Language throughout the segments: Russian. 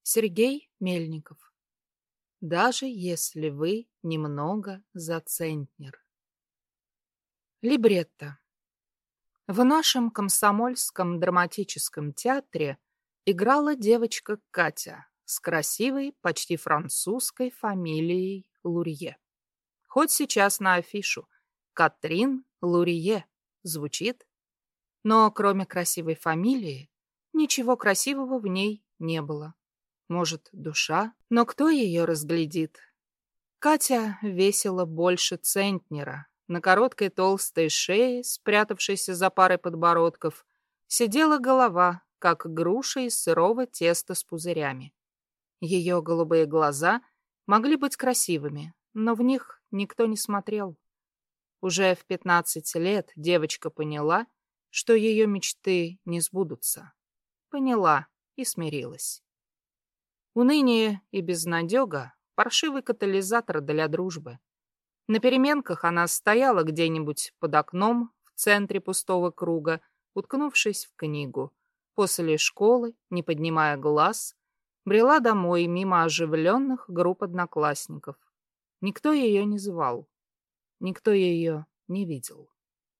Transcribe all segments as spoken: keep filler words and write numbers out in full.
Сергей Мельников. Даже если вы немного за центнер. Либретто. В нашем комсомольском драматическом театре играла девочка Катя с красивой, почти французской фамилией Лурье. Хоть сейчас на афишу Катрин Лурье звучит, но кроме красивой фамилии ничего красивого в ней не было. Может, душа, но кто ее разглядит? Катя весила больше центнера. На короткой толстой шее, спрятавшейся за парой подбородков, сидела голова, как груша из сырого теста с пузырями. Ее голубые глаза могли быть красивыми, но в них никто не смотрел. Уже в пятнадцать лет девочка поняла, что ее мечты не сбудутся. Поняла и смирилась. Уныние и безнадега — паршивый катализатор для дружбы. На переменках она стояла где-нибудь под окном в центре пустого круга, уткнувшись в книгу. После школы, не поднимая глаз, брела домой мимо оживленных групп одноклассников. Никто ее не звал, никто ее не видел.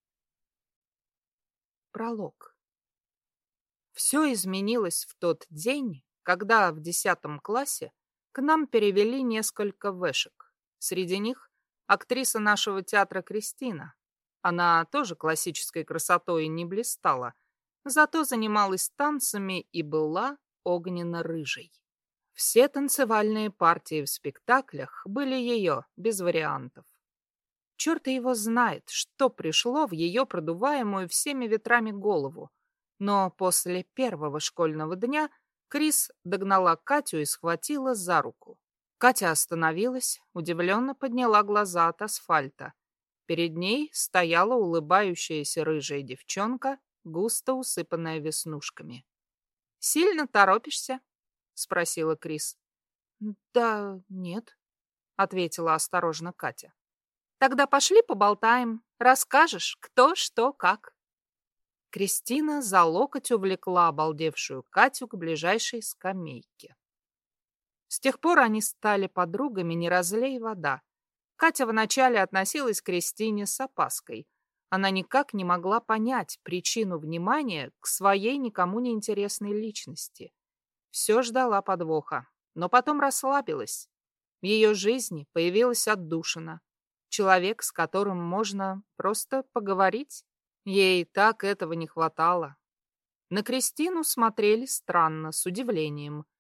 Пролог. Все изменилось в тот день, когда в десятом классе к нам перевели несколько вышек. Среди них актриса нашего театра Кристина. Она тоже классической красотой не блистала, зато занималась танцами и была огненно-рыжей. Все танцевальные партии в спектаклях были ее, без вариантов. Черт его знает, что пришло в ее продуваемую всеми ветрами голову, но после первого школьного дня Крис догнала Катю и схватила за руку. Катя остановилась, удивленно подняла глаза от асфальта. Перед ней стояла улыбающаяся рыжая девчонка, густо усыпанная веснушками. «Сильно торопишься?» — спросила Крис. «Да нет», — ответила осторожно Катя. «Тогда пошли поболтаем, расскажешь, кто, что, как». Кристина за локоть увлекла обалдевшую Катю к ближайшей скамейке. С тех пор они стали подругами не разлей вода. Катя вначале относилась к Кристине с опаской. Она никак не могла понять причину внимания к своей никому не интересной личности. Все ждала подвоха, но потом расслабилась. В ее жизни появилась отдушина. Человек, с которым можно просто поговорить. Ей так этого не хватало. На Кристину смотрели странно, с удивлением.